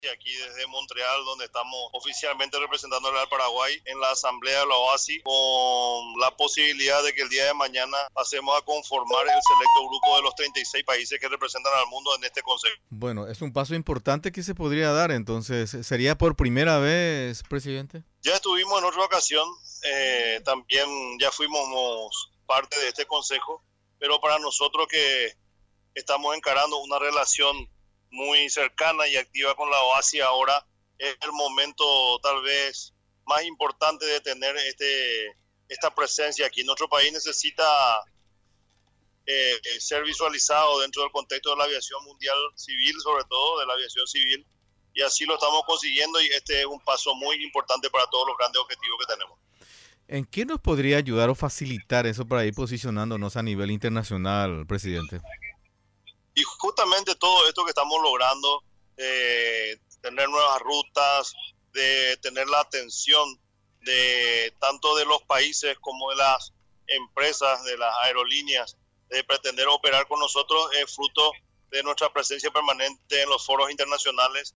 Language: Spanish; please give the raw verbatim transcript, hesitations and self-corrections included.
aquí desde Montreal, donde estamos oficialmente representando al Paraguay en la asamblea de la O A S I, con la posibilidad de que el día de mañana pasemos a conformar el selecto grupo de los treinta y seis países que representan al mundo en este consejo. Bueno, es un paso importante que se podría dar, entonces, ¿sería por primera vez, presidente? Ya estuvimos en otra ocasión, eh, también ya fuimos parte de este consejo, pero para nosotros que estamos encarando una relación muy cercana y activa con la O A S I ahora, es el momento tal vez más importante de tener este, esta presencia aquí. Nuestro país necesita eh, ser visualizado dentro del contexto de la aviación mundial civil, sobre todo de la aviación civil, y así lo estamos consiguiendo, y este es un paso muy importante para todos los grandes objetivos que tenemos. ¿En qué nos podría ayudar o facilitar eso para ir posicionándonos a nivel internacional, presidente? Y justamente todo esto que estamos logrando, eh, tener nuevas rutas, de tener la atención de tanto de los países como de las empresas, de las aerolíneas, de pretender operar con nosotros, es fruto de nuestra presencia permanente en los foros internacionales